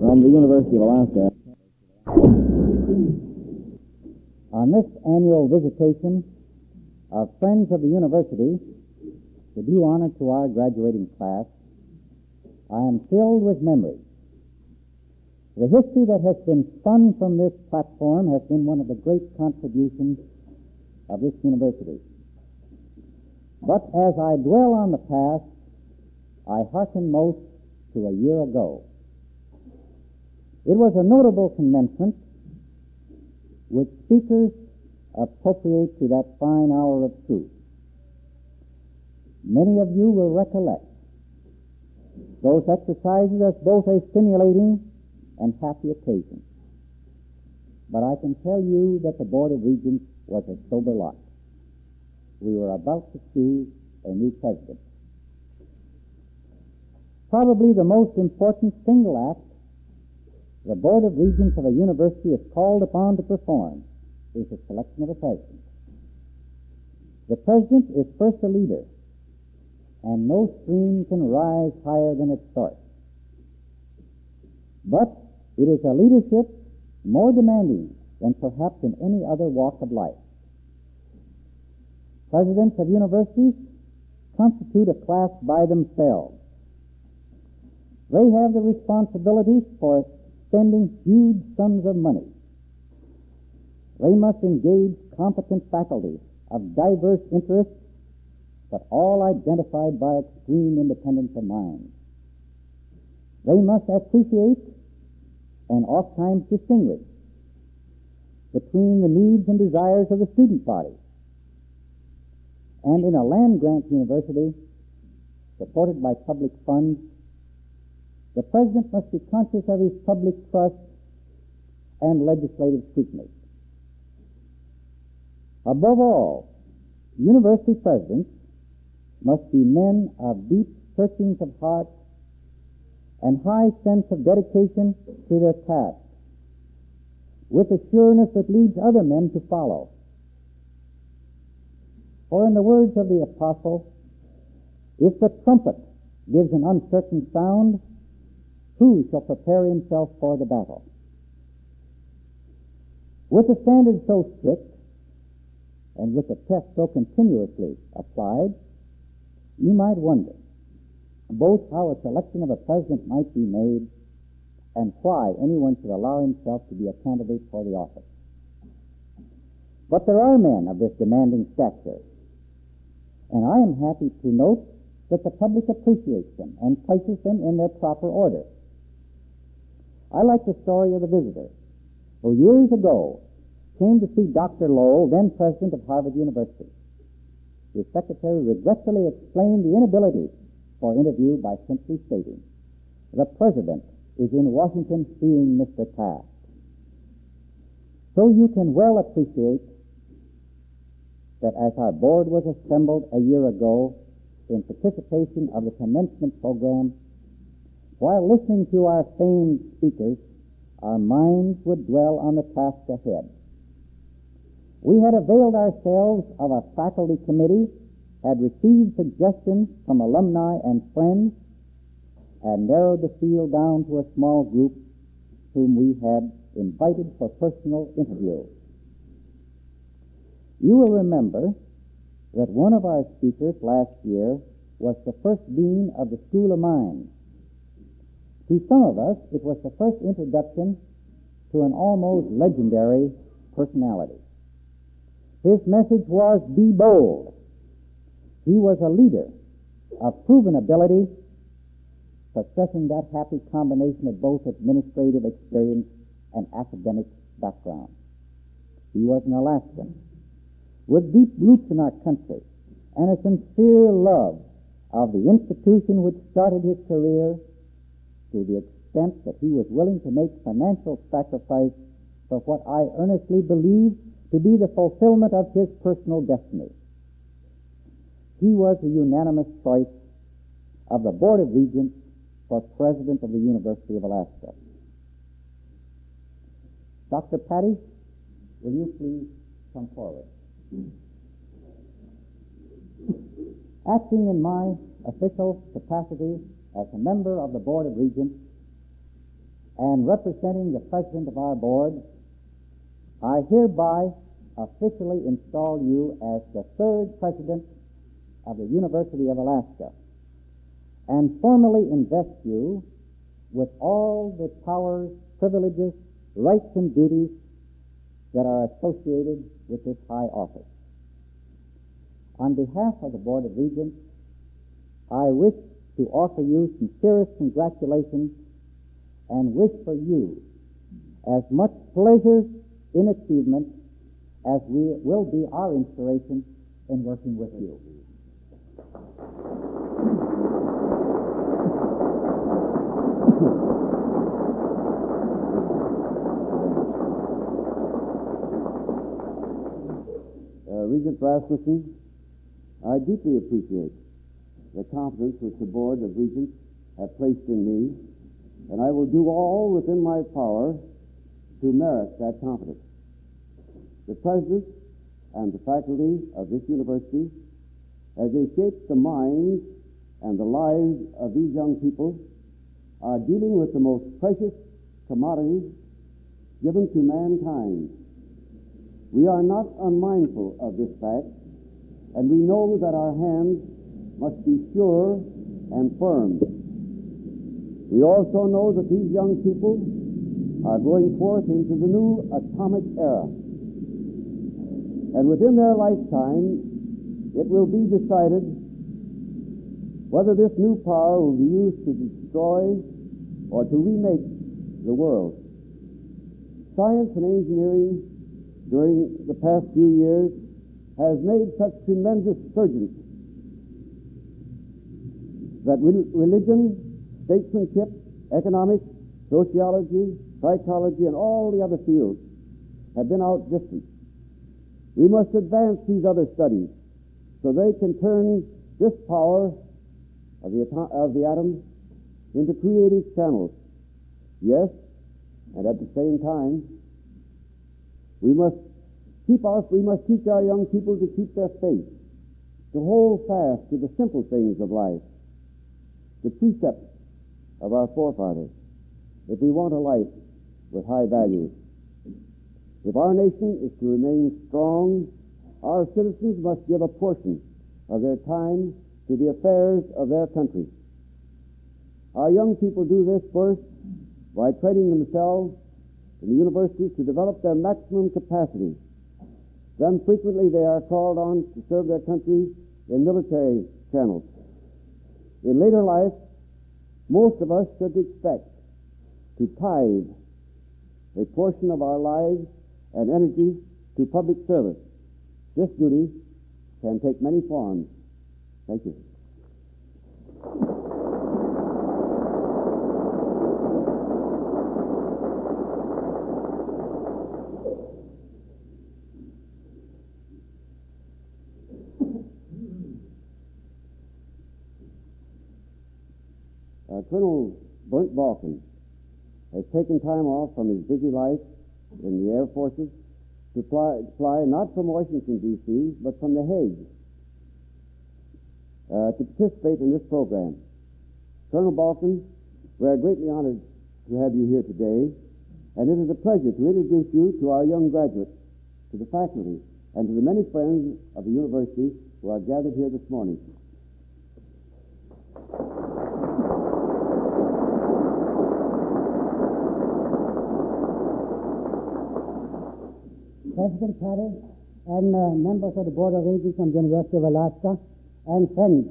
from the University of Alaska. On this annual visitation of Friends of the University to do honor to our graduating class, I am filled with memories. The history that has been spun from this platform has been one of the great contributions of this university. But as I dwell on the past, I hearken most to a year ago. It was a notable commencement which speakers appropriate to that fine hour of truth. Many of you will recollect those exercises as both a stimulating and happy occasion. But I can tell you that the Board of Regents was a sober lot. We were about to choose a new president. Probably the most important single act the Board of Regents of a university is called upon to perform is the selection of a president. The president is first a leader, and no stream can rise higher than its source. But it is a leadership more demanding than perhaps in any other walk of life. Presidents of universities constitute a class by themselves. They have the responsibility for spending huge sums of money. They must engage competent faculties of diverse interests, but all identified by extreme independence of mind. They must appreciate and oftentimes distinguish between the needs and desires of the student body. And in a land-grant university, supported by public funds, the president must be conscious of his public trust and legislative scrutiny. Above all, university presidents must be men of deep searchings of heart and high sense of dedication to their task, with a sureness that leads other men to follow. For in the words of the apostle, if the trumpet gives an uncertain sound, who shall prepare himself for the battle? With a standard so strict, and with a test so continuously applied, you might wonder both how a selection of a president might be made and why anyone should allow himself to be a candidate for the office. But there are men of this demanding stature, and I am happy to note that the public appreciates them and places them in their proper order. I like the story of the visitor who years ago came to see Dr. Lowell, then president of Harvard University. His secretary regretfully explained the inability for interview by simply stating, "The president is in Washington seeing Mr. Taft." So you can well appreciate that as our board was assembled a year ago in participation of the commencement program, while listening to our famed speakers, our minds would dwell on the task ahead. We had availed ourselves of a faculty committee, had received suggestions from alumni and friends, and narrowed the field down to a small group whom we had invited for personal interview. You will remember that one of our speakers last year was the first dean of the School of Mines. To some of us, it was the first introduction to an almost legendary personality. His message was, "Be bold." He was a leader of proven ability, possessing that happy combination of both administrative experience and academic background. He was an Alaskan, with deep roots in our country and a sincere love of the institution which started his career, to the extent that he was willing to make financial sacrifice for what I earnestly believe to be the fulfillment of his personal destiny. He was the unanimous choice of the Board of Regents for President of the University of Alaska. Dr. Patty, will you please come forward? Acting in my official capacity as a member of the Board of Regents and representing the president of our board, I hereby officially install you as the third president of the University of Alaska and formally invest you with all the powers, privileges, rights, and duties that are associated with this high office. On behalf of the Board of Regents, I wish to offer you sincerest congratulations and wish for you as much pleasure in achievement as will be our inspiration in working with you. Regent Rasmussen, I deeply appreciate the confidence which the Board of Regents have placed in me, and I will do all within my power to merit that confidence. The President and the faculty of this university, as they shape the minds and the lives of these young people, are dealing with the most precious commodity given to mankind. We are not unmindful of this fact, and we know that our hands must be sure and firm. We also know that these young people are going forth into the new atomic era. And within their lifetime, it will be decided whether this new power will be used to destroy or to remake the world. Science and engineering during the past few years has made such tremendous surges that religion, statesmanship, economics, sociology, psychology, and all the other fields have been outdistanced. We must advance these other studies so they can turn this power of the atom into creative channels. Yes, and at the same time, we must teach our young people to keep their faith, to hold fast to the simple things of life, the precepts of our forefathers, if we want a life with high values. If our nation is to remain strong, our citizens must give a portion of their time to the affairs of their country. Our young people do this first by training themselves in the universities to develop their maximum capacity. Then frequently they are called on to serve their country in military channels. In later life, most of us should expect to tithe a portion of our lives and energies to public service. This duty can take many forms. Thank you. Colonel Burnt Balkin has taken time off from his busy life in the Air Forces to fly not from Washington, D.C., but from The Hague to participate in this program. Colonel Balkin, we are greatly honored to have you here today, and it is a pleasure to introduce you to our young graduates, to the faculty, and to the many friends of the university who are gathered here this morning. President Carey and members of the Board of Regents from the University of Alaska and friends.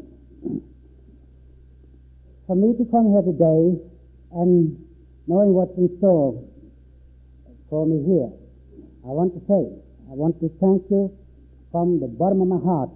For me to come here today and knowing what's in store for me here, I want to thank you from the bottom of my heart.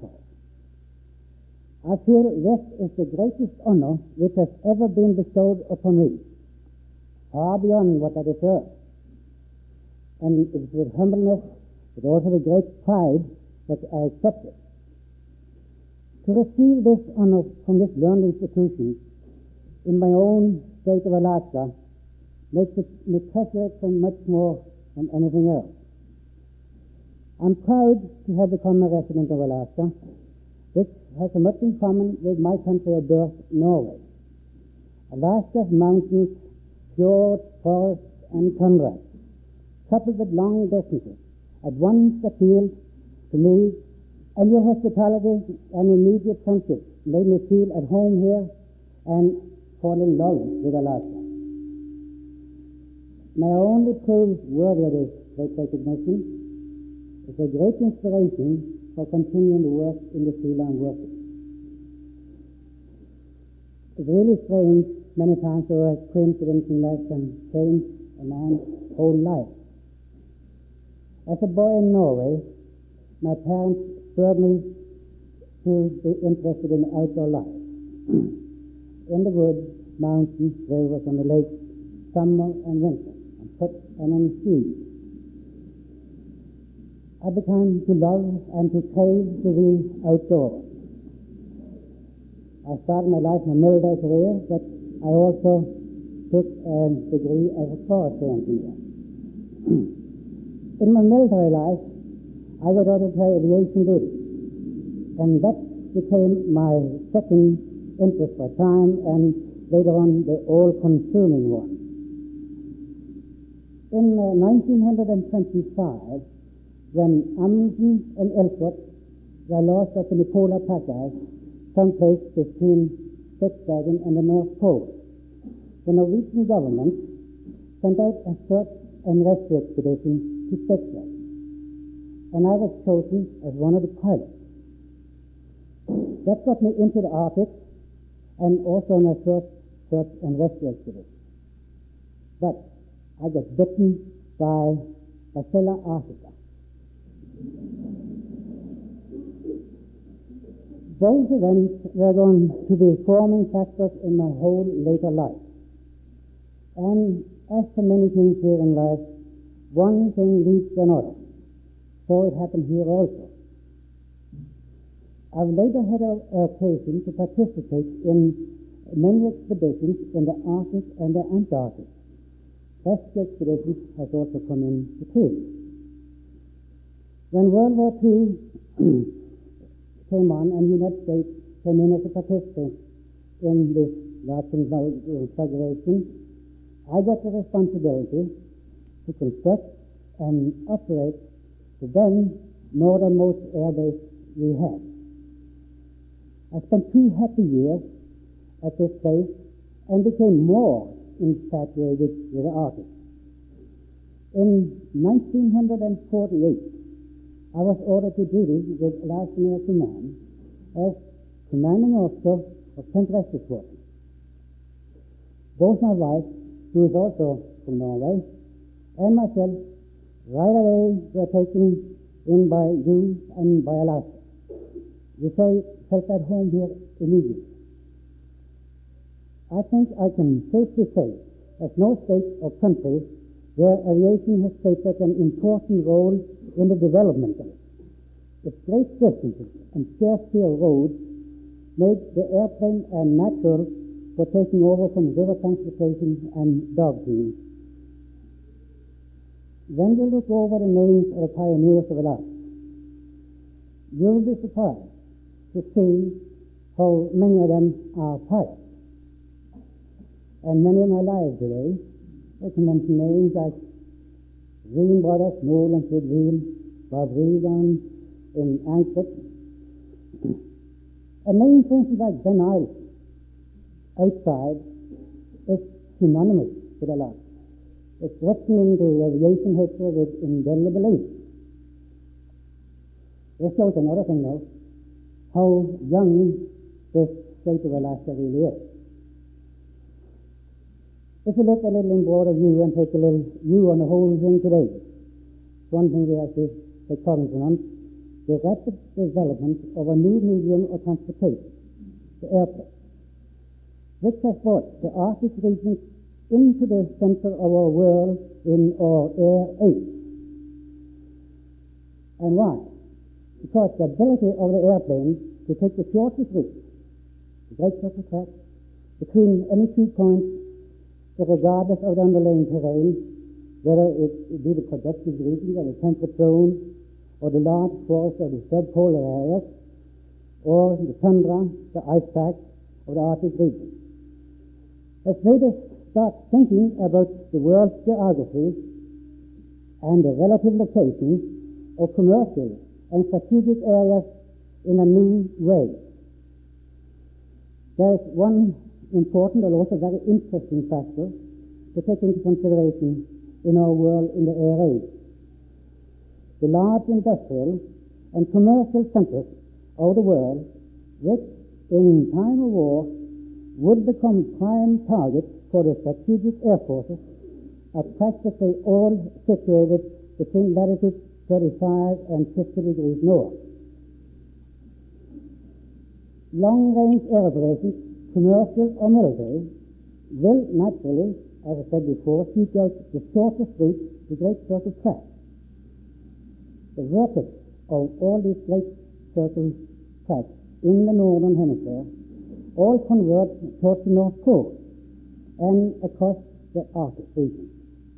I feel this is the greatest honor which has ever been bestowed upon me, far beyond what I deserve. And it is with humbleness, but also with great pride, that I accept it. To receive this honor from this learned institution in my own state of Alaska makes me treasure it so much more than anything else. I'm proud to have become a resident of Alaska, which has so much in common with my country of birth, Norway. Alaska's mountains fjords, forests, and tundras, coupled with long distances, at once appealed to me, and your hospitality and immediate friendship made me feel at home here and fall in love with Alaska. May I only prove worthy of this great recognition is a great inspiration for continuing to work in the field I'm working. It's really strange many times there are coincidences in life can change a man's whole life. As a boy in Norway, my parents spurred me to be interested in outdoor life. In the woods, mountains, rivers, on the lakes, summer and winter, on foot and on ski. I began to love and to crave to be outdoors. I started my life in a military career, but I also took a degree as a forestry engineer. In my military life, I got out of aviation duty, and that became my second interest for time, and later on the all-consuming one. In 1925, when Amundsen and Ellsworth were lost at the polar pack ice, someplace between Spitsbergen and the North Pole, the Norwegian government sent out a search and rescue expedition to Spitsbergen, and I was chosen as one of the pilots. That got me into the Arctic and also my first search and rescue expedition. But I got bitten by Bacilla arctica. Both events were going to be forming factors in my whole later life. And as for many things here in life, one thing leads to another. So it happened here also. I've later had an occasion to participate in many expeditions in the Arctic and the Antarctic. Rescue expeditions has also come in between. When World War II came on and the United States came in as a participant in this large conflagration, I got the responsibility to construct and operate the then northernmost airbase we had. I spent 2 happy years at this place and became more infatuated with the Arctic. In 1948, I was ordered to duty with Alaska Air Command as commanding officer of St. Rescue Squadron. Both my wife, who is also from Norway, and myself right away were taken in by you and by Alaska. We felt at home here immediately. I think I can safely say there's no state or country where aviation has played such an important role in the development of it. Its great distances and scarcity of roads made the airplane a natural for taking over from river transportation and dog teams. When you look over the names of the pioneers of Alaska, you'll be surprised to see how many of them are pilots. And many of my lives today, I can mention names like Green Brothers, Nolan Sidwheel, Bob Regan in Anchorage. A name, for instance, like Ben Island outside is synonymous with Alaska. It's written into aviation history with indelible ink. This shows another thing, though, how young this state of Alaska really is. If you look a little in broader view and take a little view on the whole thing today, one thing we have to take cognizance of, the rapid development of a new medium of transportation, the airplane, which has brought the Arctic region into the center of our world in our air age. And why? Because the ability of the airplane to take the shortest route, the great circle track, between any 2 points, regardless of the underlying terrain, whether it be the productive regions or the temperate zones, or the large forests of the subpolar areas, or the tundra, the ice packs of the Arctic region. Has made us start thinking about the world's geography and the relative locations of commercial and strategic areas in a new way. There is one important and also very interesting factor to take into consideration in our world in the Air Age. The large industrial and commercial centers of the world, which in time of war would become prime targets for the strategic air forces, are practically all situated between latitude 35 and 50 degrees north. Long-range air operations, commercial or military, will naturally, as I said before, seek out the shortest route to Great Circle Track. The vertex of all these Great Circle tracks in the northern hemisphere all converge towards the North Pole and across the Arctic region.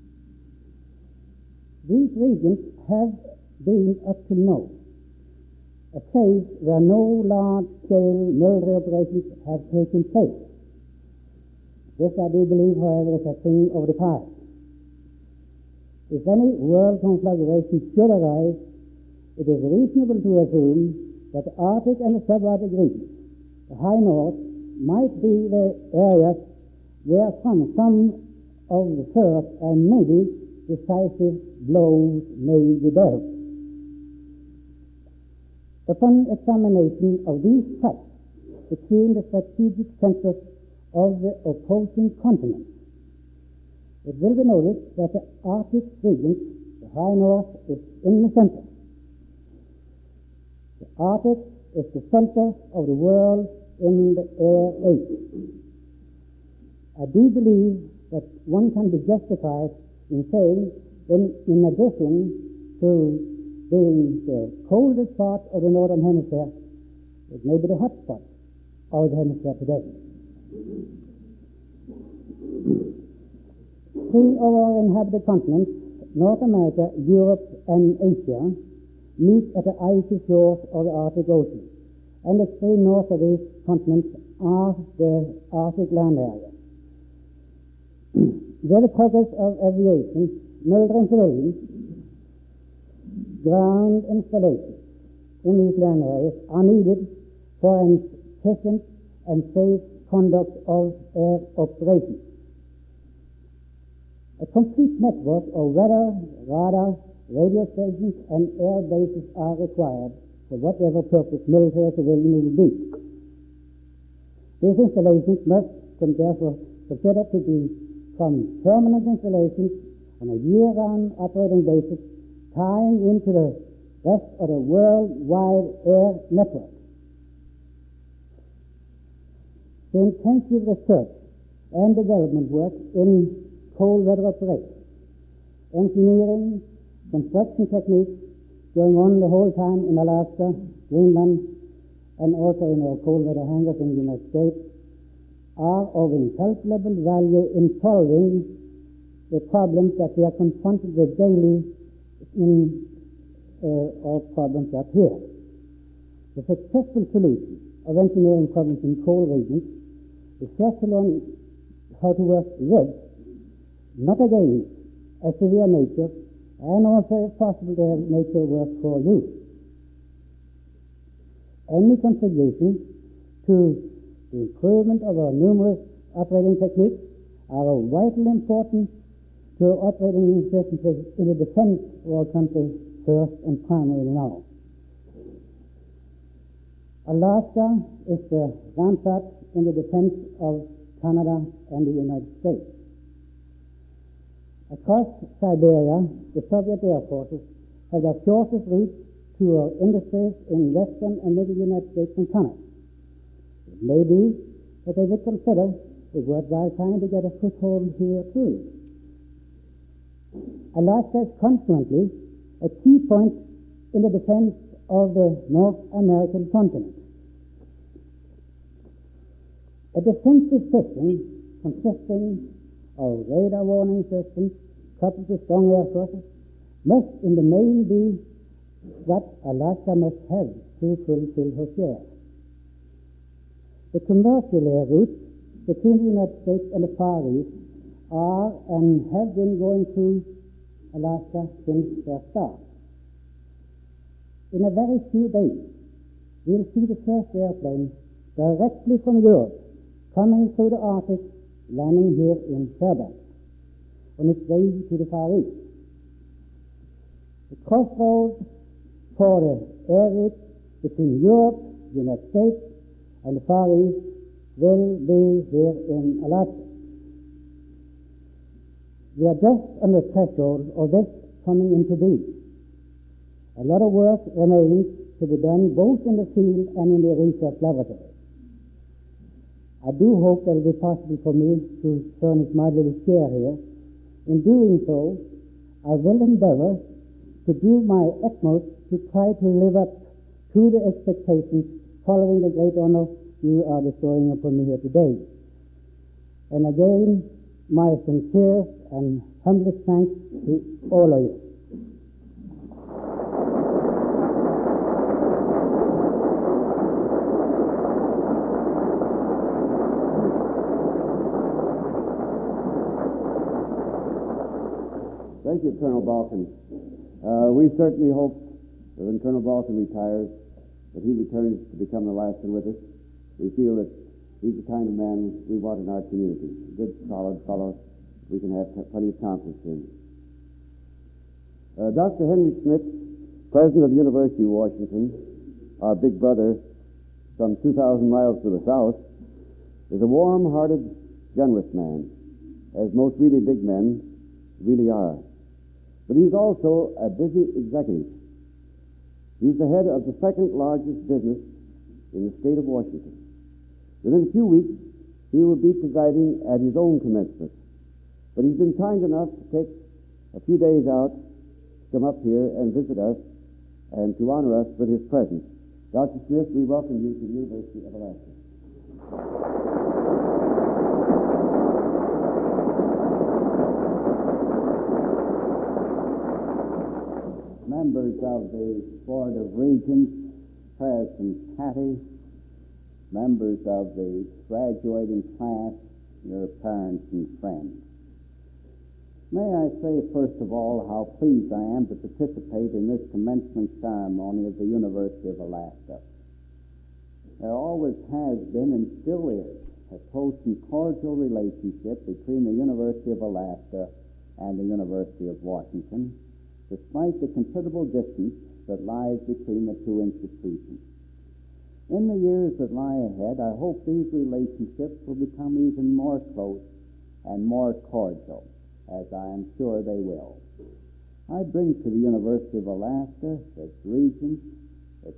These regions have been up to now a place where no large-scale military operations have taken place. This I do believe, however, is a thing of the past. If any world conflagration should arise, it is reasonable to assume that the Arctic and the subarctic regions, the high north, might be the areas where some of the first and maybe decisive blows may be dealt. Upon examination of these tracks between the strategic centers of the opposing continents, it will be noticed that the Arctic region, the high north, is in the center. The Arctic is the center of the world in the Air Age. I do believe that one can be justified in saying, in addition to being the coldest part of the northern hemisphere, it may be the hot spot of the hemisphere today. Three of our inhabited continents, North America, Europe, and Asia, meet at the icy shores of the Arctic Ocean, and the extreme north of these continents are the Arctic land areas. Where the progress of aviation, military and civilian, ground installations in these land areas are needed for an efficient and safe conduct of air operations. A complete network of weather, radar, radio stations, and air bases are required for whatever purpose military or civilian may be. These installations must therefore consider to become permanent installations on a year-round operating basis, tying into the rest of the worldwide air network. The intensive research and development work in cold weather operations, engineering, construction techniques going on the whole time in Alaska, Greenland, and also in our cold weather hangars in the United States, are of incalculable value in solving the problems that we are confronted with daily in our problems up here. The successful solution of engineering problems in cold regions is just to learn how to work with, not against, a severe nature, and also, if possible, to have nature work for you. Any contribution to the improvement of our numerous operating techniques are of vital importance to operating efficiency in the defense of our country first and primarily now. Alaska is the rampart in the defense of Canada and the United States. Across Siberia, the Soviet air forces have the shortest route to our industries in western and middle United States and Canada. It may be that they would consider it worthwhile trying to get a foothold here too. Alaska is consequently a key point in the defense of the North American continent. A defensive system consisting of radar warning systems coupled with strong air forces must in the main be what Alaska must have to fulfill her share. The commercial air routes between the United States and the Far East are and have been going through Alaska since their start. In a very few days, we'll see the first airplane directly from Europe coming through the Arctic, landing here in Fairbanks on its way to the Far East. The crossroads for the air route between Europe, the United States, and the Far East will be here in Alaska. We are just on the threshold of this coming into being. A lot of work remains to be done both in the field and in the research laboratory. I do hope that it will be possible for me to furnish my little share here. In doing so, I will endeavor to do my utmost to try to live up to the expectations following the great honor you are bestowing upon me here today. And again, my sincere and humblest thanks to all of you. Thank you, Colonel Balkin. We certainly hope that when Colonel Balkin retires, that he returns to become an Alaskan with us. We feel that he's the kind of man we want in our community. A good, solid fellow we can have plenty of confidence in. Dr. Henry Smith, president of the University of Washington, our big brother some 2,000 miles to the south, is a warm-hearted, generous man, as most really big men really are. But he's also a busy executive. He's the head of the second largest business in the state of Washington. Within a few weeks, he will be presiding at his own commencement. But he's been kind enough to take a few days out to come up here and visit us and to honor us with his presence. Dr. Smith, we welcome you to the University of Alaska. Members of the Board of Regents, President Patty, members of the graduating class, your parents and friends. May I say, first of all, how pleased I am to participate in this commencement ceremony of the University of Alaska. There always has been and still is a close and cordial relationship between the University of Alaska and the University of Washington, despite the considerable distance that lies between the two institutions. In the years that lie ahead, I hope these relationships will become even more close and more cordial, as I am sure they will. I bring to the University of Alaska, its regents, its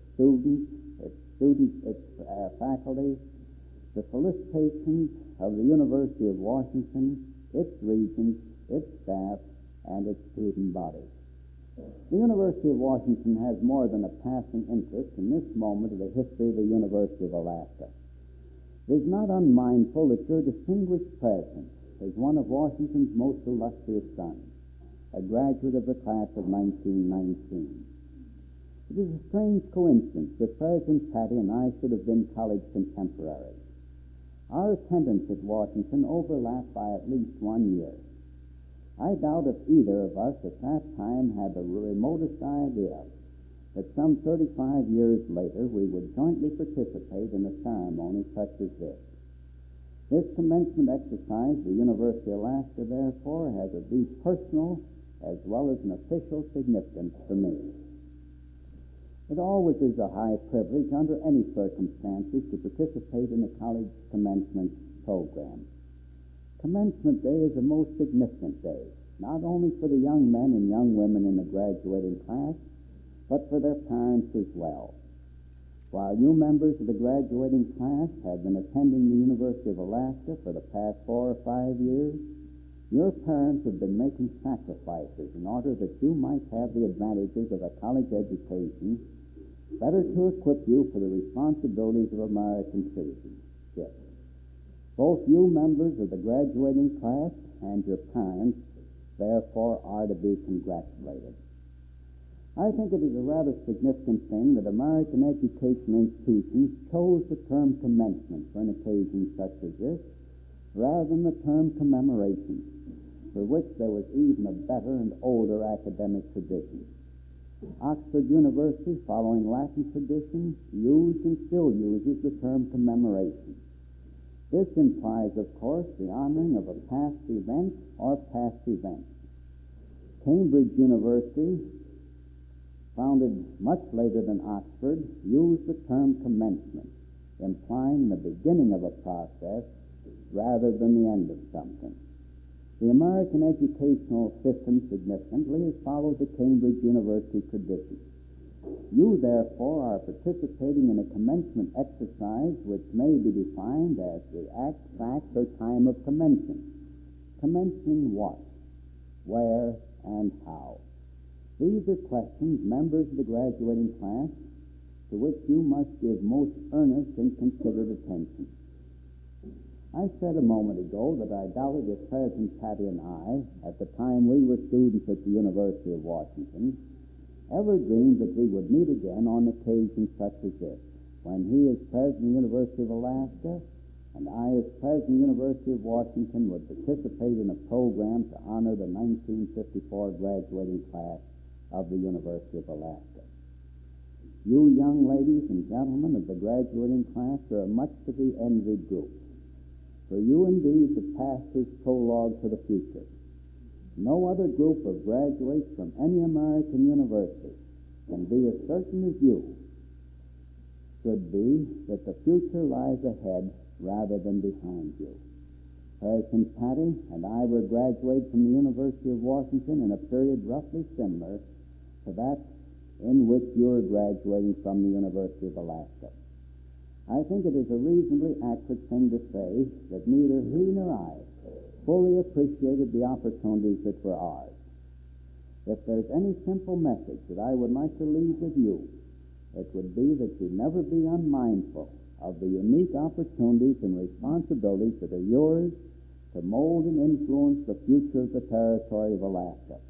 faculty, the felicitations of the University of Washington, its regents, its staff, and its student body. The University of Washington has more than a passing interest in this moment of the history of the University of Alaska. It is not unmindful that your distinguished president is one of Washington's most illustrious sons, a graduate of the class of 1919. It is a strange coincidence that President Patty and I should have been college contemporaries. Our attendance at Washington overlapped by at least 1 year. I doubt if either of us at that time had the remotest idea that some 35 years later we would jointly participate in a ceremony such as this. This commencement exercise, the University of Alaska, therefore, has a deep personal as well as an official significance for me. It always is a high privilege under any circumstances to participate in a college commencement program. Commencement Day is a most significant day, not only for the young men and young women in the graduating class, but for their parents as well. While you members of the graduating class have been attending the University of Alaska for the past 4 or 5 years, your parents have been making sacrifices in order that you might have the advantages of a college education, better to equip you for the responsibilities of American citizenship. Both you members of the graduating class and your parents, therefore, are to be congratulated. I think it is a rather significant thing that American educational institutions chose the term commencement for an occasion such as this, rather than the term commemoration. for which there was even a better and older academic tradition. Oxford University, following Latin tradition, used and still uses the term commemoration. This implies, of course, the honoring of a past event or past events. Cambridge University, founded much later than Oxford, used the term commencement, implying the beginning of a process rather than the end of something. The American educational system significantly has followed the Cambridge University tradition. You, therefore, are participating in a commencement exercise which may be defined as the act, fact, or time of commencing. Commencing what, where, and how? These are questions, members of the graduating class, to which you must give most earnest and considered attention. I said a moment ago that I doubted if President Patty and I, at the time we were students at the University of Washington, ever dreamed that we would meet again on occasions such as this, when he, as President of the University of Alaska, and I, as President of the University of Washington, would participate in a program to honor the 1954 graduating class of the University of Alaska. You young ladies and gentlemen of the graduating class are a much to be envied group. For you indeed the past is prologue to the future. No other group of graduates from any American university can be as certain as you should be that the future lies ahead rather than behind you. President Patty and I were graduates from the University of Washington in a period roughly similar to that in which you're graduating from the University of Alaska. I think it is a reasonably accurate thing to say that neither he nor I fully appreciated the opportunities that were ours. If there's any simple message that I would like to leave with you, it would be that you never be unmindful of the unique opportunities and responsibilities that are yours to mold and influence the future of the territory of Alaska.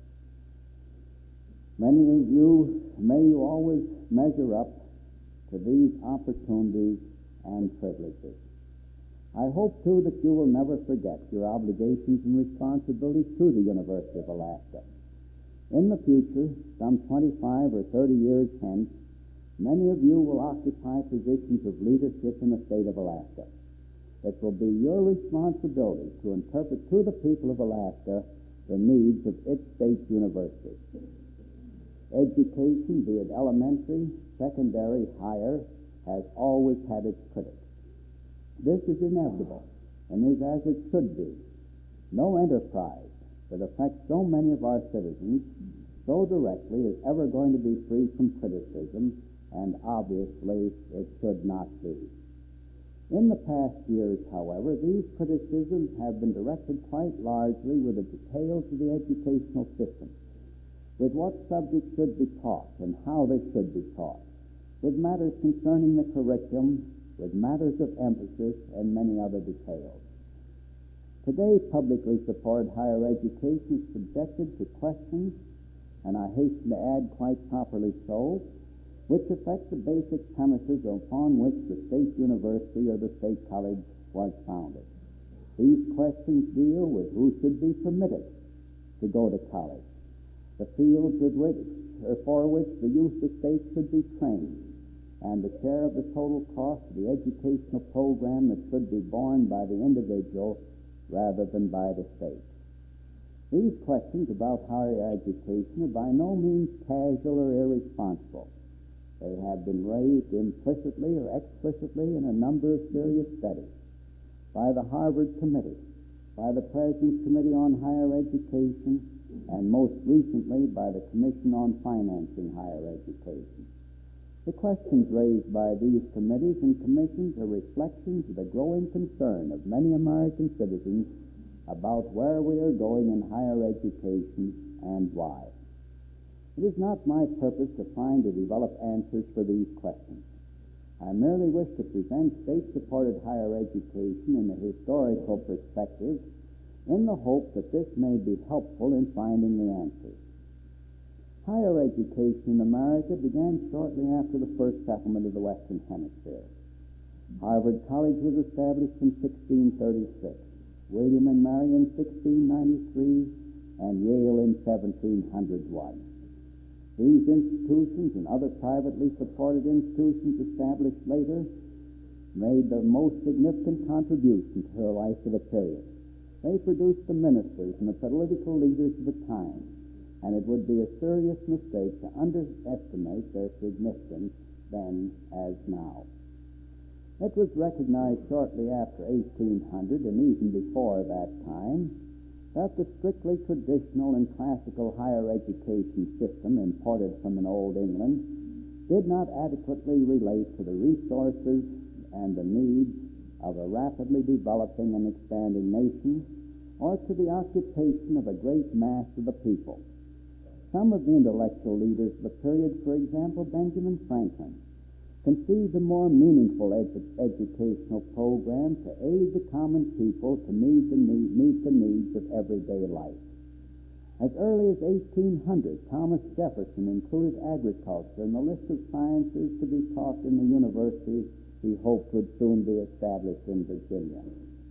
Many of you, may you always measure up to these opportunities and privileges. I hope, too, that you will never forget your obligations and responsibilities to the University of Alaska. In the future, some 25 or 30 years hence, many of you will occupy positions of leadership in the state of Alaska. It will be your responsibility to interpret to the people of Alaska the needs of its state university. Education, be it elementary, secondary, higher, has always had its critics. This is inevitable and is as it should be. No enterprise that affects so many of our citizens so directly is ever going to be free from criticism, and obviously it should not be. In the past years, however, these criticisms have been directed quite largely with the details of the educational system, with what subjects should be taught and how they should be taught, with matters concerning the curriculum, with matters of emphasis, and many other details. Today, publicly supported higher education is subjected to questions, and I hasten to add quite properly so, which affect the basic premises upon which the state university or the state college was founded. These questions deal with who should be permitted to go to college, the fields with which, or for which the youth of the state should be trained, and the share of the total cost of the educational program that should be borne by the individual rather than by the state. These questions about higher education are by no means casual or irresponsible. They have been raised implicitly or explicitly in a number of serious studies by the Harvard Committee, by the President's Committee on Higher Education, and most recently by the Commission on Financing Higher Education. The questions raised by these committees and commissions are reflections of the growing concern of many American citizens about where we are going in higher education and why. It is not my purpose to find or develop answers for these questions. I merely wish to present state-supported higher education in a historical perspective in the hope that this may be helpful in finding the answers. Higher education in America began shortly after the first settlement of the Western Hemisphere. Harvard College was established in 1636. William and Mary in 1693, and Yale in 1701. These institutions and other privately supported institutions established later made the most significant contribution to the life of the period. They produced the ministers and the political leaders of the time, and it would be a serious mistake to underestimate their significance then as now. It was recognized shortly after 1800, and even before that time, that the strictly traditional and classical higher education system imported from an old England did not adequately relate to the resources and the needs of a rapidly developing and expanding nation, or to the occupation of a great mass of the people. Some of the intellectual leaders of the period, for example, Benjamin Franklin, conceived a more meaningful educational program to aid the common people to meet the needs of everyday life. As early as 1800, Thomas Jefferson included agriculture in the list of sciences to be taught in the university he hoped would soon be established in Virginia.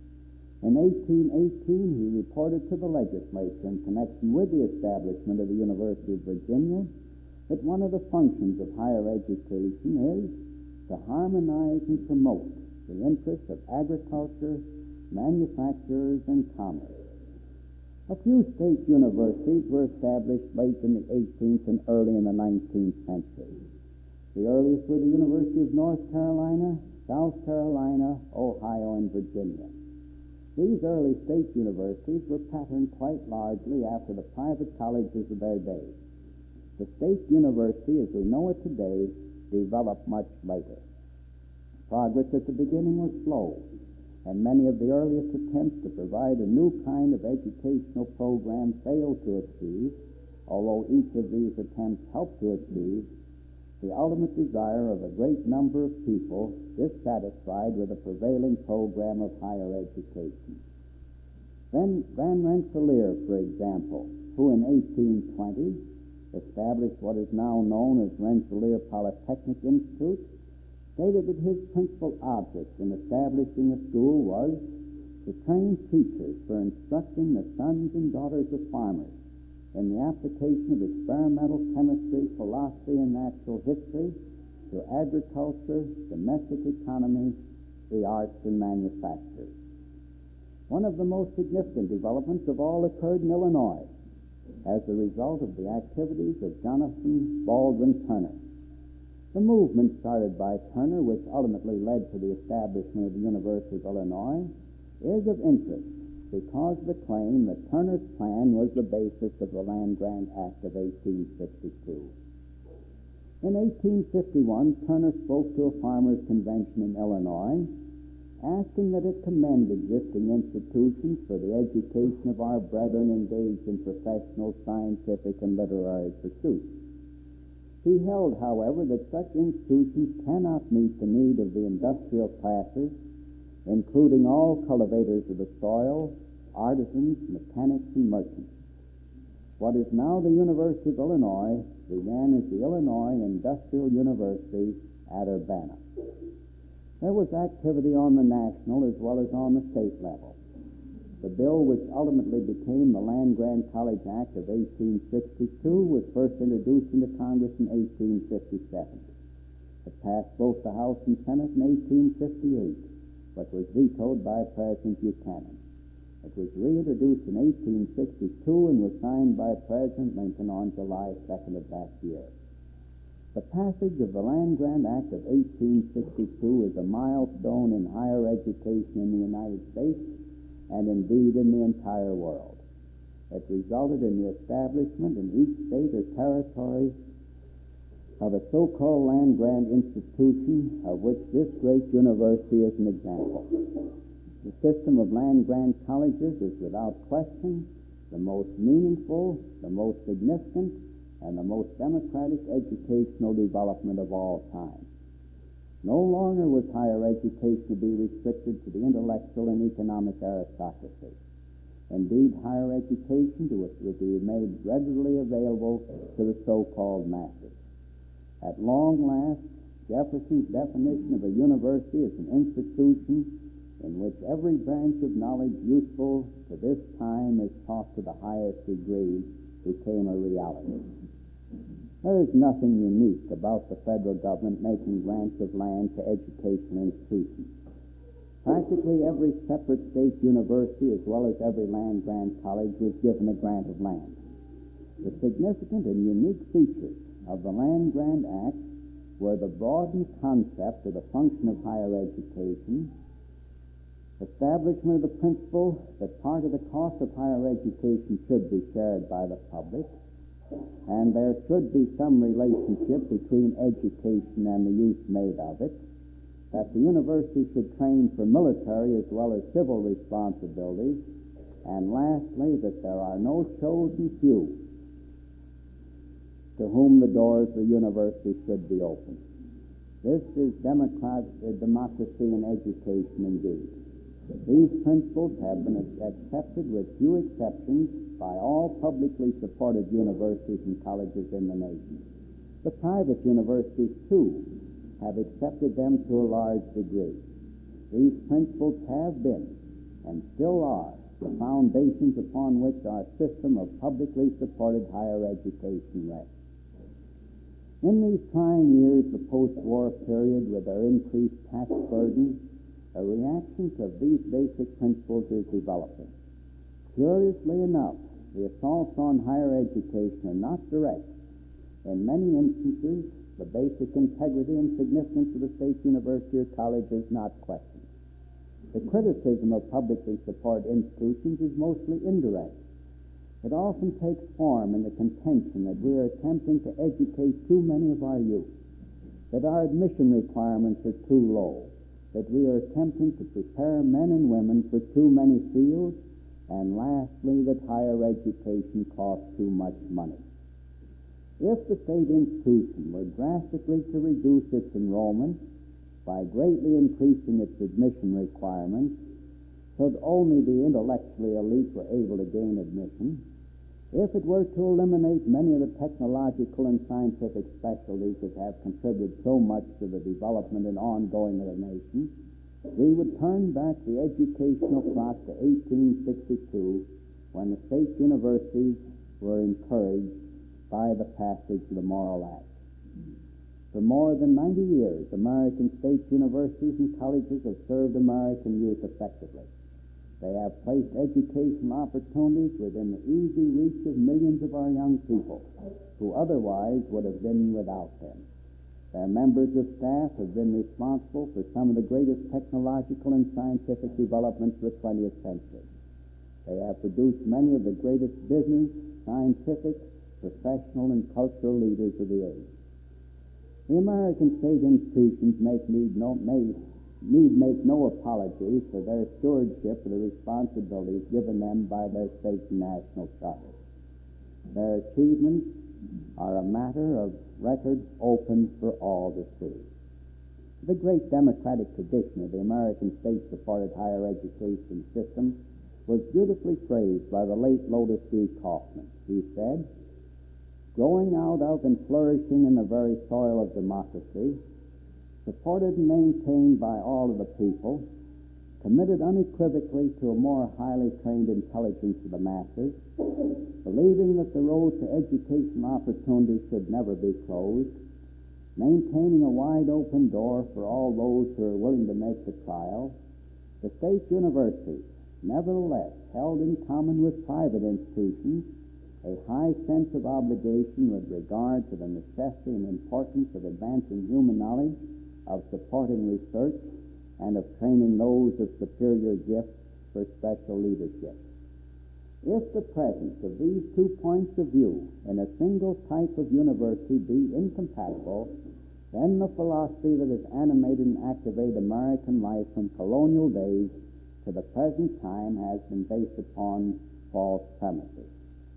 In 1818, he reported to the legislature in connection with the establishment of the University of Virginia that one of the functions of higher education is to harmonize and promote the interests of agriculture, manufacturers, and commerce. A few state universities were established late in the 18th and early in the 19th century. The earliest were the University of North Carolina, South Carolina, Ohio, and Virginia. These early state universities were patterned quite largely after the private colleges of their day. The state university, as we know it today, developed much later. Progress at the beginning was slow, and many of the earliest attempts to provide a new kind of educational program failed to achieve, although each of these attempts helped to achieve the ultimate desire of a great number of people dissatisfied with the prevailing program of higher education. Then Van Rensselaer, for example, who in 1820 established what is now known as Rensselaer Polytechnic Institute, stated that his principal object in establishing a school was to train teachers for instructing the sons and daughters of farmers in the application of experimental chemistry, philosophy, and natural history to agriculture, domestic economy, the arts, and manufacture. One of the most significant developments of all occurred in Illinois as a result of the activities of Jonathan Baldwin Turner. The movement started by Turner, which ultimately led to the establishment of the University of Illinois, is of interest because of the claim that Turner's plan was the basis of the Land-Grant Act of 1862. In 1851, Turner spoke to a farmers' convention in Illinois, asking that it commend existing institutions for the education of our brethren engaged in professional, scientific, and literary pursuits. He held, however, that such institutions cannot meet the need of the industrial classes, including all cultivators of the soil, artisans, mechanics, and merchants. What is now the University of Illinois began as the Illinois Industrial University at Urbana. There was activity on the national as well as on the state level. The bill which ultimately became the Land-Grant College Act of 1862 was first introduced into Congress in 1857. It passed both the House and Senate in 1858. But was vetoed by President Buchanan. It was reintroduced in 1862 and was signed by President Lincoln on July 2nd of that year. The passage of the Land-Grant Act of 1862 is a milestone in higher education in the United States and indeed in the entire world. It resulted in the establishment in each state or territory of a so-called land-grant institution, of which this great university is an example. The system of land-grant colleges is without question the most meaningful, the most significant, and the most democratic educational development of all time. No longer was higher education to be restricted to the intellectual and economic aristocracy. Indeed, higher education would be made readily available to the so-called masses. At long last, Jefferson's definition of a university as an institution in which every branch of knowledge useful to this time is taught to the highest degree, became a reality. There is nothing unique about the federal government making grants of land to educational institutions. Practically every separate state university, as well as every land-grant college, was given a grant of land. The significant and unique features of the Land Grant Act were the broadened concept of the function of higher education, establishment of the principle that part of the cost of higher education should be shared by the public, and there should be some relationship between education and the use made of it, that the university should train for military as well as civil responsibilities, and lastly, that there are no chosen few to whom the doors of the university should be open. This is democracy in education indeed. These principles have been accepted with few exceptions by all publicly supported universities and colleges in the nation. The private universities, too, have accepted them to a large degree. These principles have been, and still are, the foundations upon which our system of publicly supported higher education rests. In these trying years, the post-war period, with their increased tax burden, a reaction to these basic principles is developing. Curiously enough, the assaults on higher education are not direct. In many instances, the basic integrity and significance of the state university or college is not questioned. The criticism of publicly supported institutions is mostly indirect. It often takes form in the contention that we are attempting to educate too many of our youth, that our admission requirements are too low, that we are attempting to prepare men and women for too many fields, and lastly, that higher education costs too much money. If the state institution were drastically to reduce its enrollment by greatly increasing its admission requirements, so that only the intellectually elite were able to gain admission, if it were to eliminate many of the technological and scientific specialties that have contributed so much to the development and ongoing of the nation, we would turn back the educational clock to 1862, when the state universities were encouraged by the passage of the Morrill Act. For more than 90 years, American state universities and colleges have served American youth effectively. They have placed educational opportunities within the easy reach of millions of our young people who otherwise would have been without them. Their members of staff have been responsible for some of the greatest technological and scientific developments of the 20th century. They have produced many of the greatest business, scientific, professional, and cultural leaders of the age. The American state institutions need make no apologies for their stewardship of the responsibilities given them by their state and national charters. Their achievements are a matter of record open for all to see. The great democratic tradition of the American state-supported higher education system was beautifully phrased by the late Lotus D. Kaufman. He said, "Growing out of and flourishing in the very soil of democracy, supported and maintained by all of the people, committed unequivocally to a more highly trained intelligence of the masses, believing that the road to educational opportunity should never be closed, maintaining a wide open door for all those who are willing to make the trial, the state universities nevertheless held in common with private institutions a high sense of obligation with regard to the necessity and importance of advancing human knowledge, of supporting research, and of training those of superior gifts for special leadership. If the presence of these 2 points of view in a single type of university be incompatible, then the philosophy that has animated and activated American life from colonial days to the present time has been based upon false premises.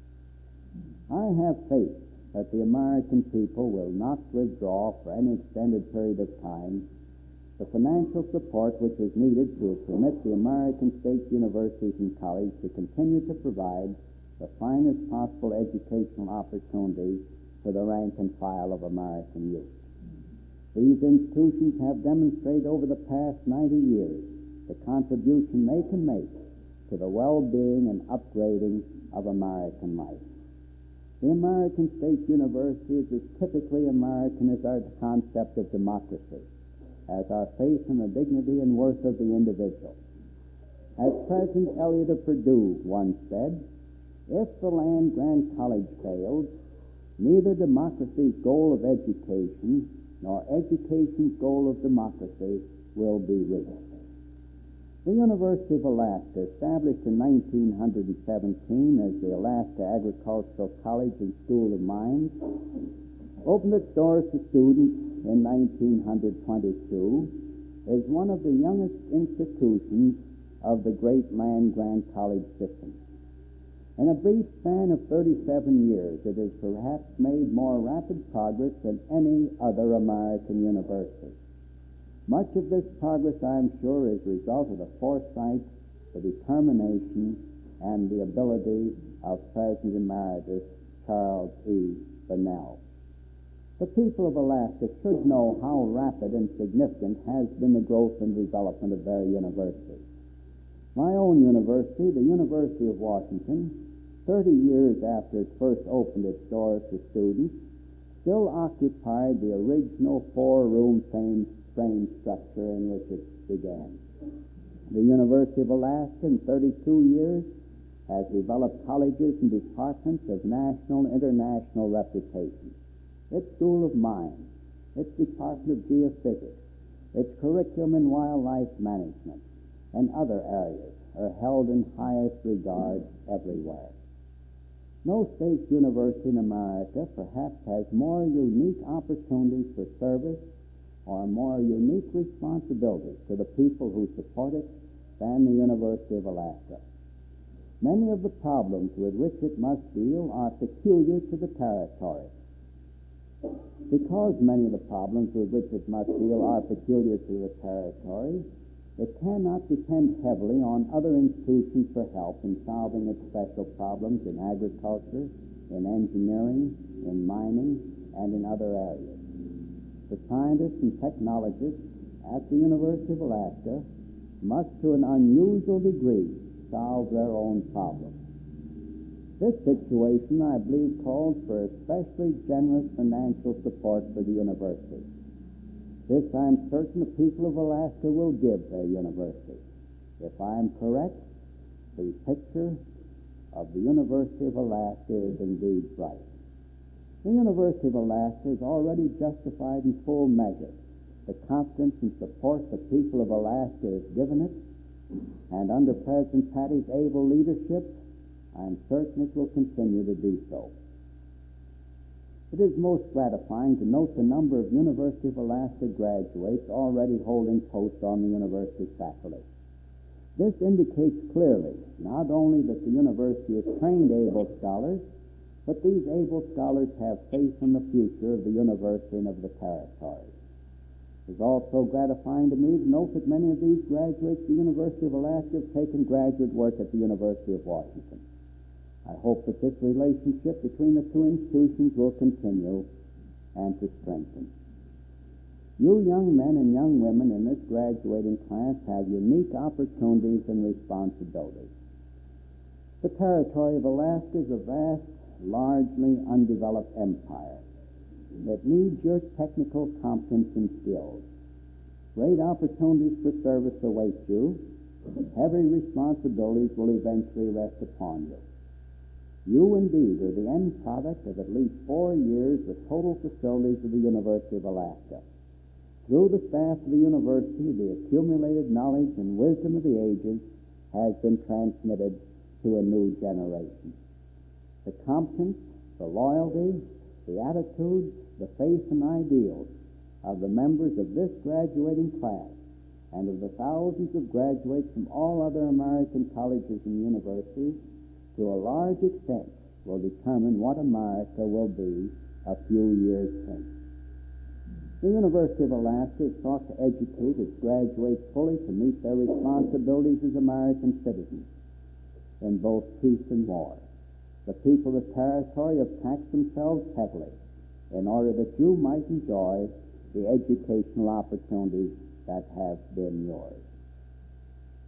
I have faith that the American people will not withdraw for any extended period of time the financial support which is needed to permit the American state universities and colleges to continue to provide the finest possible educational opportunities for the rank and file of American youth. These institutions have demonstrated over the past 90 years the contribution they can make to the well-being and upgrading of American life. The American State University is as typically American as our concept of democracy, as our faith in the dignity and worth of the individual. As President Eliot of Purdue once said, if the land-grant college fails, neither democracy's goal of education nor education's goal of democracy will be reached. The University of Alaska, established in 1917 as the Alaska Agricultural College and School of Mines, opened its doors to students in 1922 as one of the youngest institutions of the great land-grant college system. In a brief span of 37 years, it has perhaps made more rapid progress than any other American university. Much of this progress, I am sure, is a result of the foresight, the determination, and the ability of President Emeritus Charles E. Bunnell. The people of Alaska should know how rapid and significant has been the growth and development of their university. My own university, the University of Washington, 30 years after it first opened its doors to students, still occupied the original four-room frame structure in which it began. The University of Alaska, in 32 years, has developed colleges and departments of national and international reputation. Its School of Mines, its Department of Geophysics, its curriculum in wildlife management, and other areas are held in highest regard everywhere. No state university in America perhaps has more unique opportunities for service or more unique responsibilities to the people who support it than the University of Alaska. Many of the problems with which it must deal are peculiar to the territory. Because many of the problems with which it must deal are peculiar to the territory, it cannot depend heavily on other institutions for help in solving its special problems in agriculture, in engineering, in mining, and in other areas. The scientists and technologists at the University of Alaska must, to an unusual degree, solve their own problems. This situation, I believe, calls for especially generous financial support for the university. This I am certain the people of Alaska will give their university. If I am correct, the picture of the University of Alaska is indeed bright. The University of Alaska has already justified in full measure the confidence and support the people of Alaska has given it, and under President Patty's able leadership, I am certain it will continue to do so. It is most gratifying to note the number of University of Alaska graduates already holding posts on the university faculty. This indicates clearly not only that the university has trained able scholars, but these able scholars have faith in the future of the university and of the territory. It is also gratifying to me to note that many of these graduates of the University of Alaska have taken graduate work at the University of Washington. I hope that this relationship between the two institutions will continue and to strengthen. You young men and young women in this graduating class have unique opportunities and responsibilities. The territory of Alaska is a vast, largely undeveloped empire that needs your technical competence and skills. Great opportunities for service await you. Heavy responsibilities will eventually rest upon you. You indeed are the end product of at least 4 years of total facilities of the University of Alaska. Through the staff of the university, the accumulated knowledge and wisdom of the ages has been transmitted to a new generation. The competence, the loyalty, the attitudes, the faith and ideals of the members of this graduating class and of the thousands of graduates from all other American colleges and universities to a large extent will determine what America will be a few years hence. The University of Alaska has sought to educate its graduates fully to meet their responsibilities as American citizens in both peace and war. The people of the territory have taxed themselves heavily in order that you might enjoy the educational opportunities that have been yours.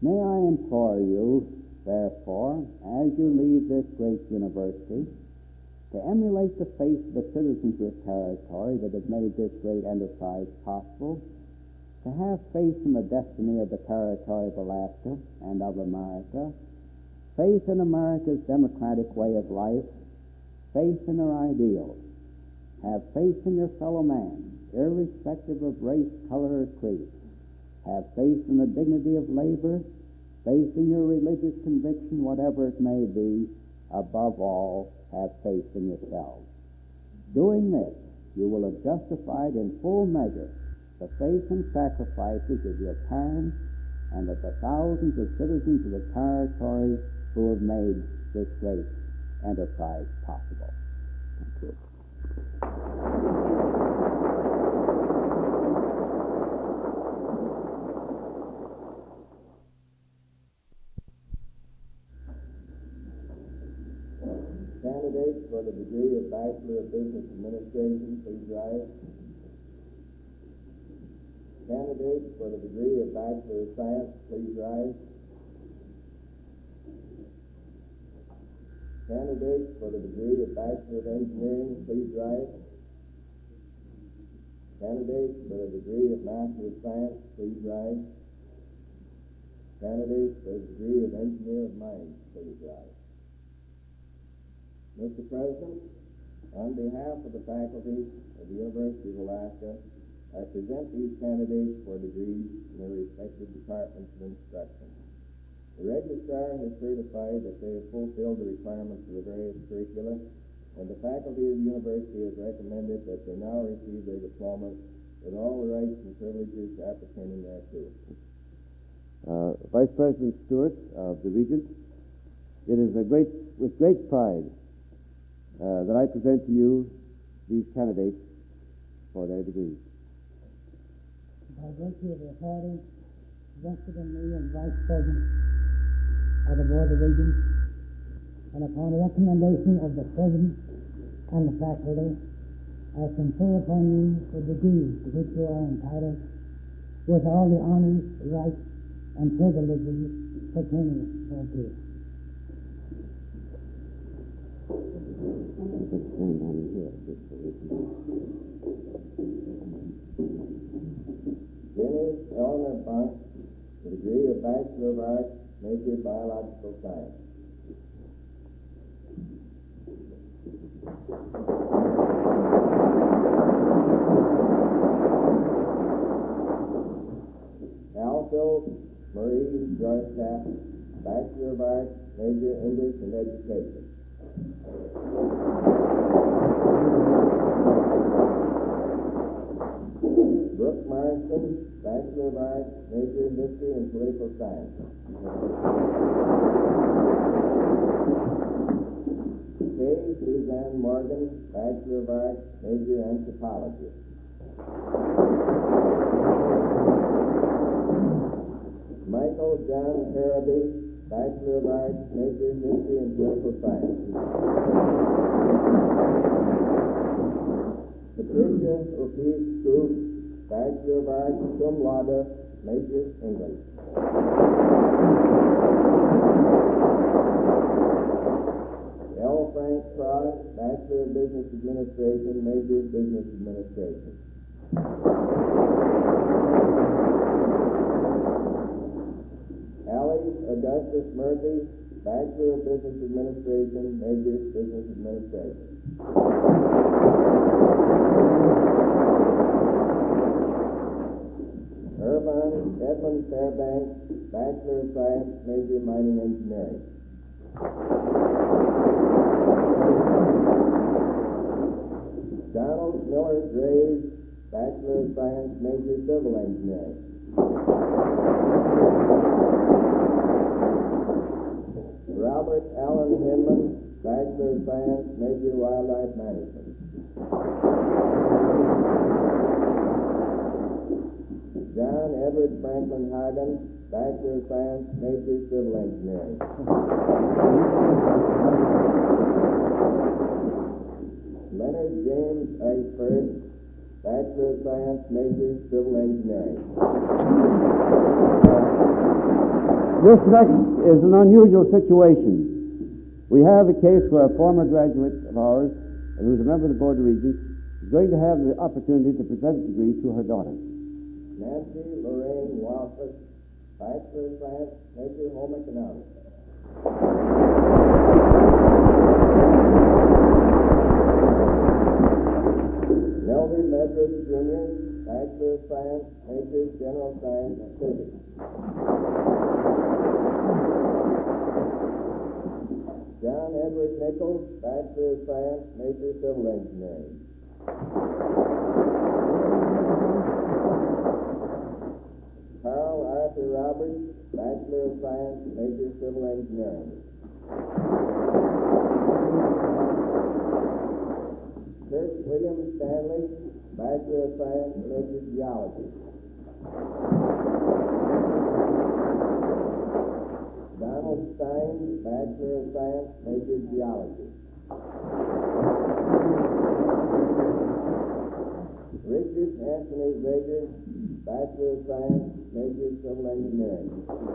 May I implore you, therefore, as you leave this great university, to emulate the faith of the citizens of the territory that have made this great enterprise possible, to have faith in the destiny of the territory of Alaska and of America, faith in America's democratic way of life, faith in her ideals. Have faith in your fellow man, irrespective of race, color, or creed. Have faith in the dignity of labor, faith in your religious conviction, whatever it may be. Above all, have faith in yourselves. Doing this, you will have justified in full measure the faith and sacrifices of your parents and of the thousands of citizens of the territory who have made this great enterprise possible. Thank you. Candidates for the degree of Bachelor of Business Administration, please rise. Candidates for the degree of Bachelor of Science, please rise. Candidates for the degree of Bachelor of Engineering, please rise. Candidates for the degree of Master of Science, please rise. Candidates for the degree of Engineer of Mines, please rise. Mr. President, on behalf of the faculty of the University of Alaska, I present these candidates for degrees in their respective departments of instruction. The registrar has certified that they have fulfilled the requirements of the various curricula, and the faculty of the university has recommended that they now receive their diplomas with all the rights and privileges appertaining thereto. Vice President Stewart of the Regent, it is with great pride that I present to you these candidates for their degrees. By virtue of the authority vested in me as Vice President of the Board of Regents, and upon the recommendation of the President and the faculty, I confer upon you the degrees to which you are entitled, with all the honors, rights, and privileges pertaining thereto. Jenny Eleanor Bunk, the degree of Bachelor of Arts, major Biological Science. Alphil Marie Georgetown, Bachelor of Arts, major English and Education. Brooke Marston, Bachelor of Arts, major History and Political Science. Kay Suzanne Morgan, Bachelor of Arts, major Anthropology. Michael John Harrowby, Bachelor of Arts, major History and Political Science. Patricia O'Keefe Scoop, Bachelor of Arts, cum laude, major English. L. Frank Cross, Bachelor of Business Administration, major Business Administration. Allie Augustus Murphy, Bachelor of Business Administration, major Business Administration. Irvine Edmund Fairbanks, Bachelor of Science, major Mining Engineering. Donald Miller Graves, Bachelor of Science, major Civil Engineering. Robert Allen Hinman, Bachelor of Science, major Wildlife Management. John Edward Franklin Hagen, Bachelor of Science, major Civil Engineering. Leonard James Eichberg, Bachelor of Science, major Civil Engineering. This next is an unusual situation. We have a case where a former graduate of ours, and who's a member of the Board of Regents, is going to have the opportunity to present a degree to her daughter. Nancy Lorraine Walker, Bachelor of Science, Major Home Economics. Melvin Medras, Jr., Bachelor of Science, Major General Science, Physics. John Edward Nichols, Bachelor of Science, Major Civil Engineering. Carl Arthur Roberts, Bachelor of Science, Major Civil Engineering. Kirk William Stanley, Bachelor of Science, Major Geology. Donald Stein, Bachelor of Science, Major Geology. Richard Anthony Zager, Bachelor of Science, Major Civil Engineering.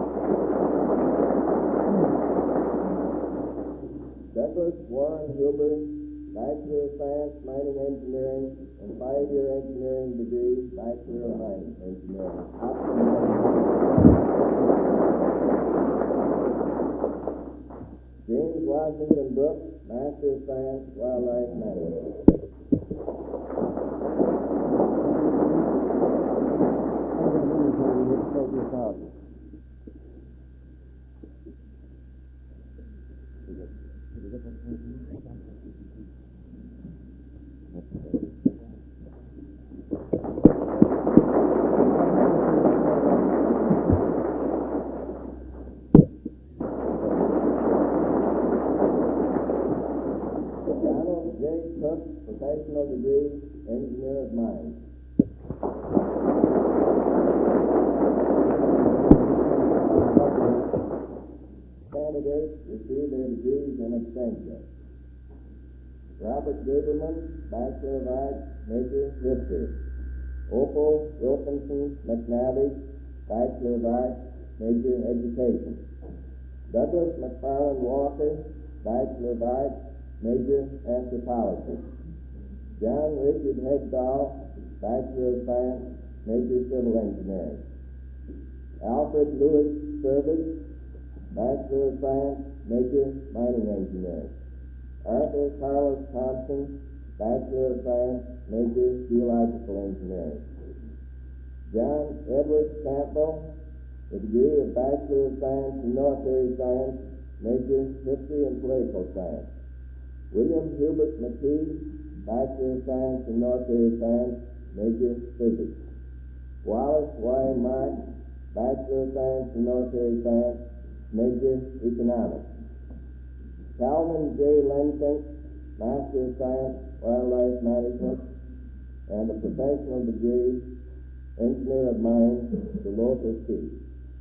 Douglas Warren Huber, Bachelor of Science, Mining Engineering, and 5-year engineering degree, Bachelor of Mining Engineering. James Washington Brooks, Master of Science, Wildlife Management. Donald J. Cook, professional degree, Engineer of Mines. Candidates receive their degrees in absentia. Robert Gaberman, Bachelor of Arts, Major History. Opal Wilkinson McNally, Bachelor of Arts, Major Education. Douglas McFarland Walker, Bachelor of Arts, Major Anthropology. John Richard Hegdahl, Bachelor of Science, Major Civil Engineering. Alfred Lewis Service, Bachelor of Science, Major Mining Engineering. Arthur Carlos Thompson, Bachelor of Science, Major Geological Engineering. John Edward Campbell, the degree of Bachelor of Science in Military Science, Major History and Political Science. William Hubert McKee, Bachelor of Science in Military Science, Major Physics. Wallace Y. Mark, Bachelor of Science in Military Science, Major Economics. Calvin J. Lensink, Master of Science, Wildlife Management, and a professional degree, Engineer of Mines, to Lothar P.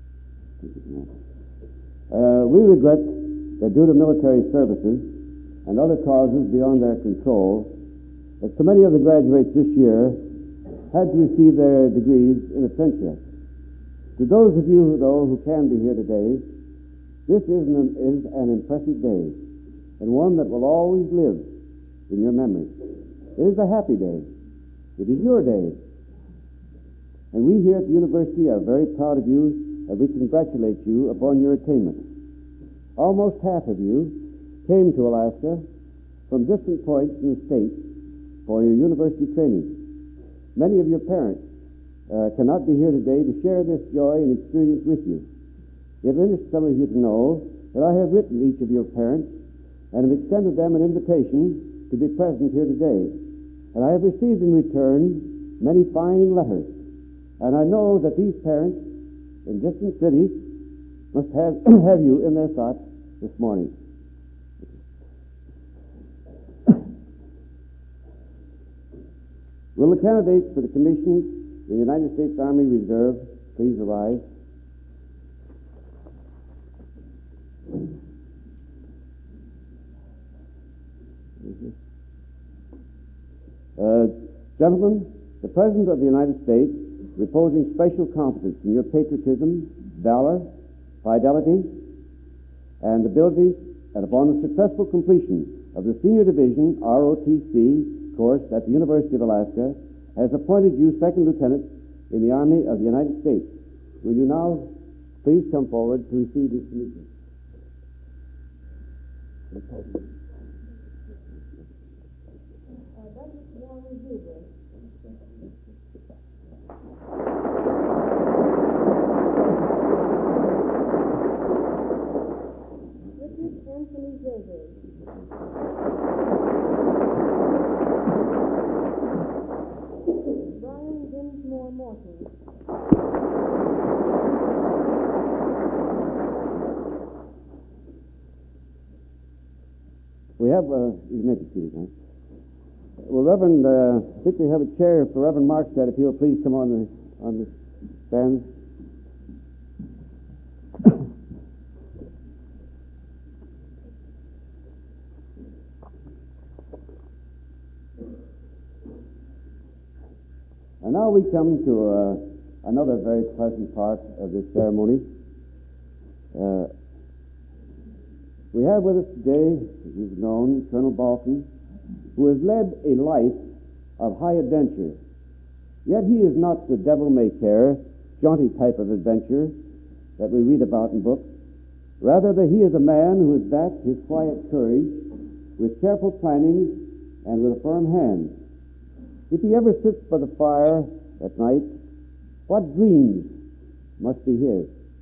We regret that due to military services and other causes beyond their control, that so many of the graduates this year had to receive their degrees in absentia. To those of you, though, who can be here today, this is an impressive day, and one that will always live in your memory. It is a happy day. It is your day. And we here at the university are very proud of you, and we congratulate you upon your attainment. Almost half of you came to Alaska from different points in the state for your university training. Many of your parents cannot be here today to share this joy and experience with you. It will interest some of you to know that I have written each of your parents and have extended them an invitation to be present here today. And I have received in return many fine letters. And I know that these parents in distant cities must have you in their thoughts this morning. Will the candidates for the commissions in the United States Army Reserve please arise? Gentlemen, the President of the United States, reposing special confidence in your patriotism, valor, fidelity, and abilities, and upon the successful completion of the Senior Division ROTC course at the University of Alaska, has appointed you second lieutenant in the Army of the United States. Will you now please come forward to receive this commission? Douglas Warren Huber. Richard Anthony Jagers. Brian Dinsmore Morton. We have, you may be seated, huh? Well, Reverend, I think we have a chair for Reverend Markstead, if he'll please come on the stand. And now we come to another very pleasant part of this ceremony. We have with us today, as you've known, Colonel Balkin, who has led a life of high adventure. Yet he is not the devil-may-care, jaunty type of adventure that we read about in books. Rather, that he is a man who has backed his quiet courage with careful planning and with a firm hand. If he ever sits by the fire at night, what dreams must be his?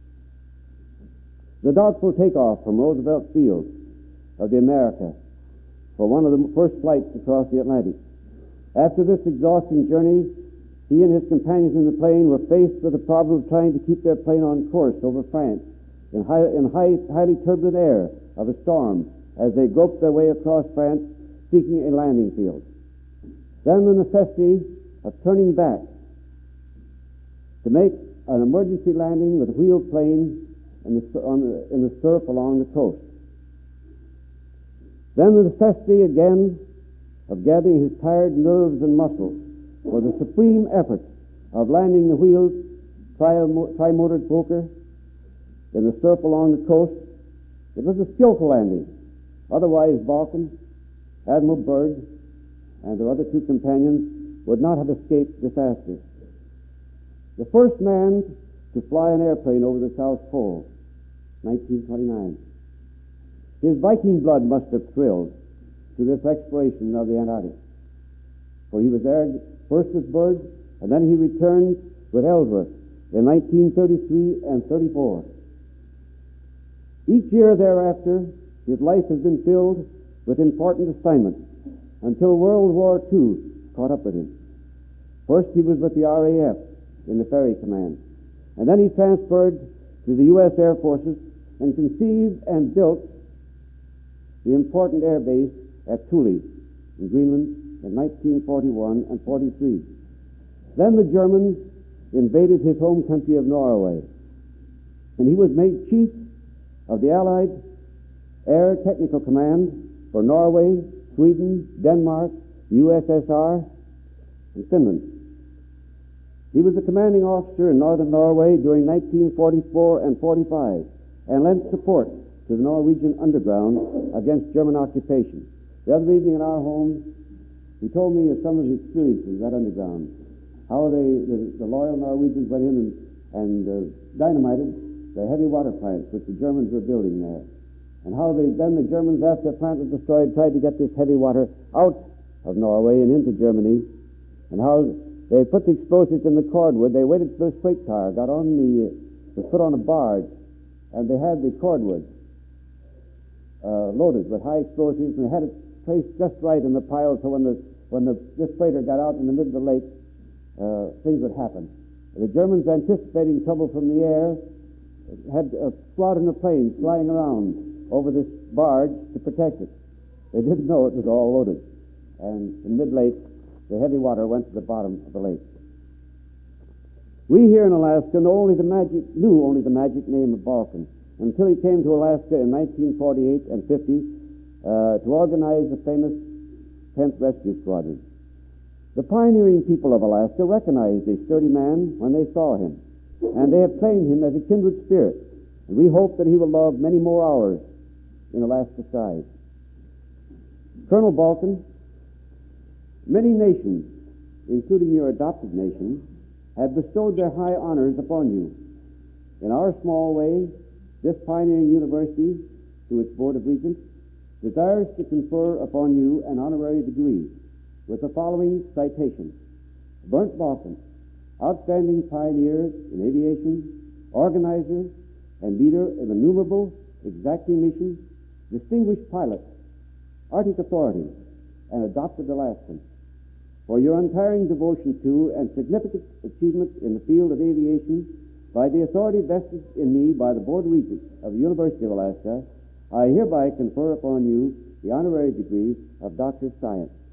The doubtful takeoff from Roosevelt Field of the America for one of the first flights across the Atlantic. After this exhausting journey, he and his companions in the plane were faced with the problem of trying to keep their plane on course over France in highly turbulent air of a storm as they groped their way across France seeking a landing field. Then the necessity of turning back to make an emergency landing with a wheeled plane in the surf along the coast. Then the necessity again of gathering his tired nerves and muscles for the supreme effort of landing the wheeled tri-motored Fokker in the surf along the coast. It was a skillful landing. Otherwise, Balkin, Admiral Byrd, and their other two companions would not have escaped disaster. The first man to fly an airplane over the South Pole, 1929. His Viking blood must have thrilled to this exploration of the Antarctic. For he was there first with Byrd, and then he returned with Ellsworth in 1933 and 34. Each year thereafter, his life has been filled with important assignments until World War II caught up with him. First, he was with the RAF in the Ferry Command, and then he transferred to the U.S. Air Forces and conceived and built the important air base at Thule in Greenland in 1941 and 43. Then the Germans invaded his home country of Norway, and he was made chief of the Allied Air Technical Command for Norway, Sweden, Denmark, the USSR, and Finland. He was the commanding officer in northern Norway during 1944 and 45 and lent support to the Norwegian underground against German occupation. The other evening in our home, he told me of some of the experiences of that underground, how the loyal Norwegians went in and dynamited the heavy water plants which the Germans were building there, and how then the Germans, after the plant was destroyed, tried to get this heavy water out of Norway and into Germany, and how they put the explosives in the cordwood. They waited for the freight car got on was put on a barge, and they had the cordwood loaded with high explosives, and they had it placed just right in the pile so when this freighter got out in the middle of the lake, things would happen. The Germans, anticipating trouble from the air, had a squadron of planes flying around over this barge to protect it. They didn't know it was all loaded. And in mid-lake, the heavy water went to the bottom of the lake. We here in Alaska knew only the magic name of Balkin until he came to Alaska in 1948 and 50 to organize the famous 10th Rescue Squadron. The pioneering people of Alaska recognized a sturdy man when they saw him, and they have claimed him as a kindred spirit And we hope that he will log many more hours in Alaska side. Colonel Balkin, many nations, including your adopted nation, have bestowed their high honors upon you. In our small way, this pioneering university, through its Board of Regents, desires to confer upon you an honorary degree with the following citation: Burnt Balkin, outstanding pioneer in aviation, organizer and leader of innumerable exacting missions, distinguished pilot, Arctic authority, and adopted Alaskan, for your untiring devotion to and significant achievements in the field of aviation. By the authority vested in me by the Board of Regents of the University of Alaska, I hereby confer upon you the honorary degree of Doctor of Science.